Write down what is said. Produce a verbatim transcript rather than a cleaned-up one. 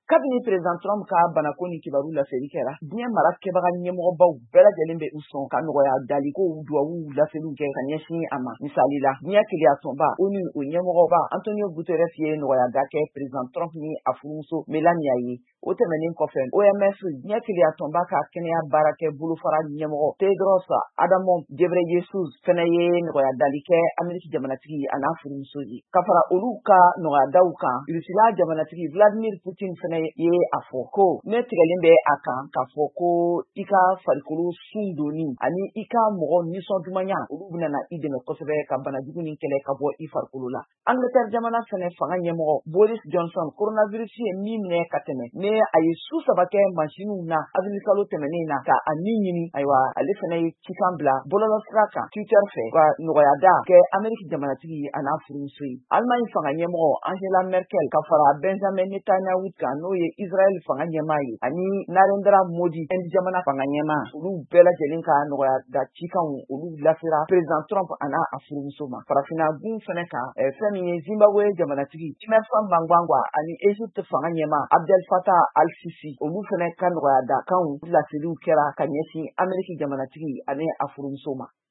kabini president Trump ka banako ni kibaru laseli kɛra diɲɛ mara kɛbaga ɲɛmɔgɔbaw bɛɛ lajɛlen bɛ u sɔn ka nɔgɔya daliko duwawu laseliw kɛ ka ɲɛsin a ma. Misali la diɲɛ keleya tɔnba o ni o ɲɛmɔgɔba Antonio Guterres ye nɔgɔya da kɛ president Trump ni a furumuso Melania ye. O tɛmɛnen kɔfɛ O M S diɲɛ keleya tɔnba ka kɛnɛya baarakɛ bolofara ɲɛmɔgɔ Tedros Adhanom Ghebreyesus fɛnɛ ye nɔgɔya dali kɛ Ameriki jamanatigi a n'a furumuso ye. Ka fara olu ka nɔgɔya daw kan, Rusila jamanatigi Vladimir Putin fɛnɛ ye a fɔ ko ne tigɛlen bɛ a kan k'a fɔ ko i ka farikolo sun doni ani i ka mɔgɔ nisɔn dumanya olu bɛna i dɛmɛ kosɛbɛ ka banajugu ni kɛlɛ ka bɔ i farikolo la. Angleterre jamana fɛnɛ fanga ɲɛmɔgɔ Boris Johnson coronavirus ye min minɛ ka tɛmɛ ne a ye su saba kɛ masiniw na avril kalo tɛmɛnen na ka a min ɲini ayiwa ale fɛnɛ ye cikan bila bɔlɔlɔsira kan Twitter fɛ ka nɔgɔya da kɛ Ameriki jamanatigi a n'a furumuso ye. Allemagne fanga ɲɛmɔgɔ Angela Merkel ka fara Benjamin Netanyahu kan n'o ye Israel fanga ɲɛmaa ye ani Narendra Modi Inde jamana fanga ɲɛmaa olu bɛɛ lajɛlen ka nɔgɔya da cikanw olu lasera president Trump a n'a a furumuso ma. Farafina gun fɛnɛ kan fɛn min ye Zimbabwe jamanatigi Emmerson Mnangagwa ani Egypte fanga ɲɛmaa Abdel Fattah al-Sisi olu fɛnɛ ka nɔgɔya da kanw laseliw kɛra ka ɲɛsin Ameriki jamanatigi ani a furumuso ma.